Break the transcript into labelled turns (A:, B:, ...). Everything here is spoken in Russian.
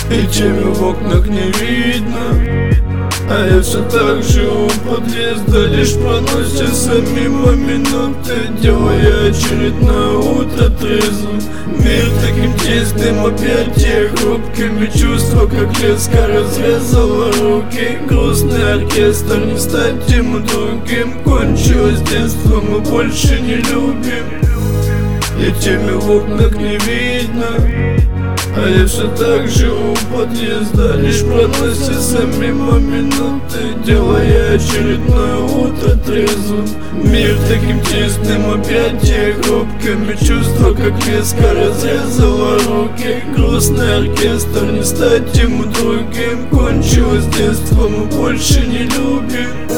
A: И тебя в окнах не видно, а я все так же у подъезда. Лишь проносятся мимо минуты, делая очередное утро трезвым. Мир таким тесным, объятия хрупкими, чувства как резко разрезало руки. Грустный оркестр, не стать ему другим. Кончилось детство, мы больше не любим. И тебя в окнах не видно, а я все так же у подъезда. Лишь проносятся мимо минуты, делая очередное утро трезвым. Мир таким тесным, объятия хрупкими, чувства как резко разрезало руки. Грустный оркестр, не стать ему другим. Кончилось детство, мы больше не любим.